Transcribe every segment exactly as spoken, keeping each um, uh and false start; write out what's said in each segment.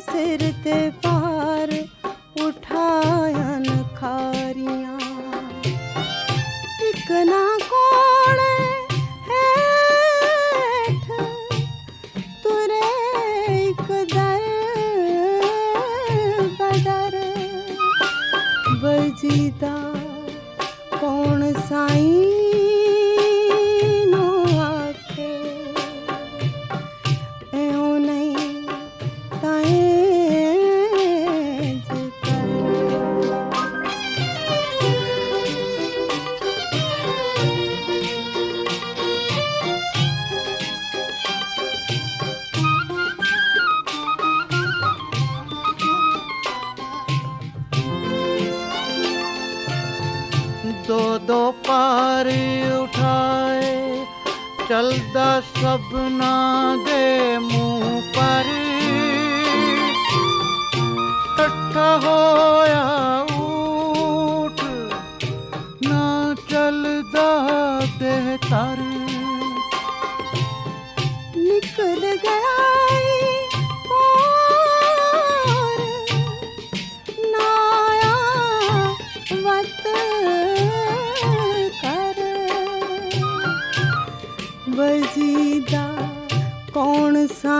सिर ते पार उठायन खारियां इक ना कोण हेठ तुरे इक दर बदर बजीदा कौन साईं नो आखे एहो नहीं ताएं दो दो पार उठाए चलदा सबना दे मुंह पर कट्ठा होया ऊठ ना चलदा देह तर निकल गया और नाया वत कर बजीदा कौन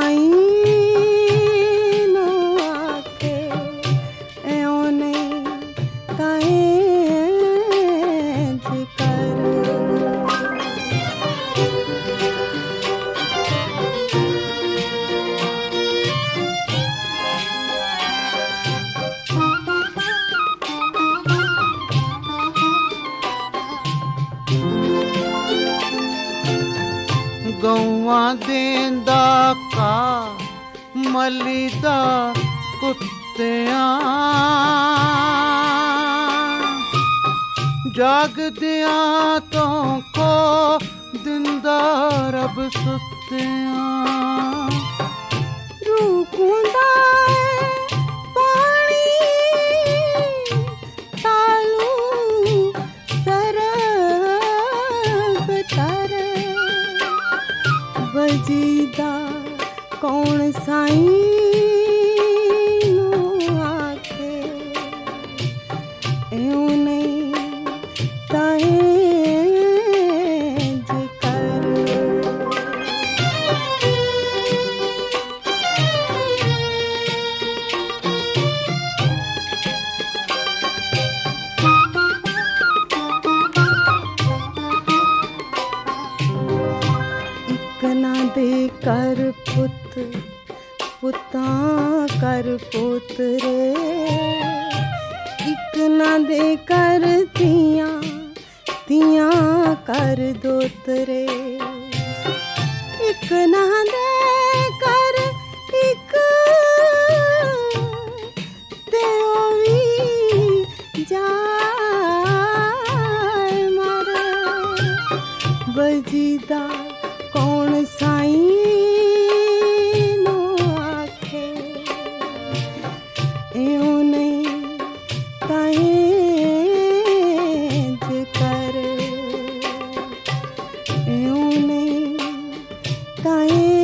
साईं नो आखे एओ नहीं ताएं कर गौआ देंदा का मलीदा कुत्तियां जागदियां तो को दिंदा रब सुत्तियां रूकुंदा पानी तालू सरब तर बजीदा कौन साईं नो आखे एओ नहीं ताएं कर ना दे कर पुत पुता कर पोतरे इक ना दे कर तियां तियां कर दोतरे इक ना दे कर इक ते ओवी जाए मर बजीदा कौन साईं नो आखे एओ नहीं ताएं कर एओ नहीं ताएं